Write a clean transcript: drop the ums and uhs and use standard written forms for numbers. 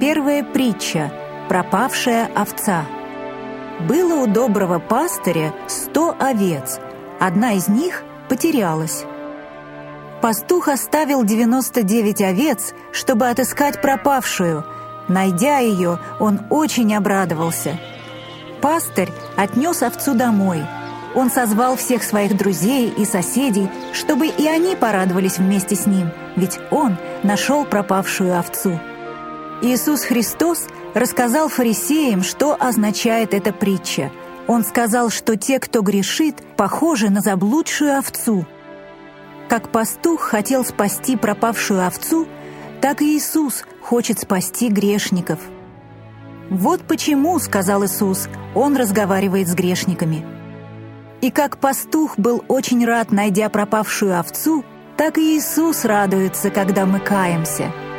Первая притча «Пропавшая овца». Было у доброго пастыря 100 овец, одна из них потерялась. Пастух оставил 99 овец, чтобы отыскать пропавшую. Найдя ее, он очень обрадовался. Пастырь отнес овцу домой. Он созвал всех своих друзей и соседей, чтобы и они порадовались вместе с ним, ведь он нашел пропавшую овцу. Иисус Христос рассказал фарисеям, что означает эта притча. Он сказал, что те, кто грешит, похожи на заблудшую овцу. Как пастух хотел спасти пропавшую овцу, так и Иисус хочет спасти грешников. «Вот почему, — сказал Иисус, — Он разговаривает с грешниками». И как пастух был очень рад, найдя пропавшую овцу, так и Иисус радуется, когда мы каемся.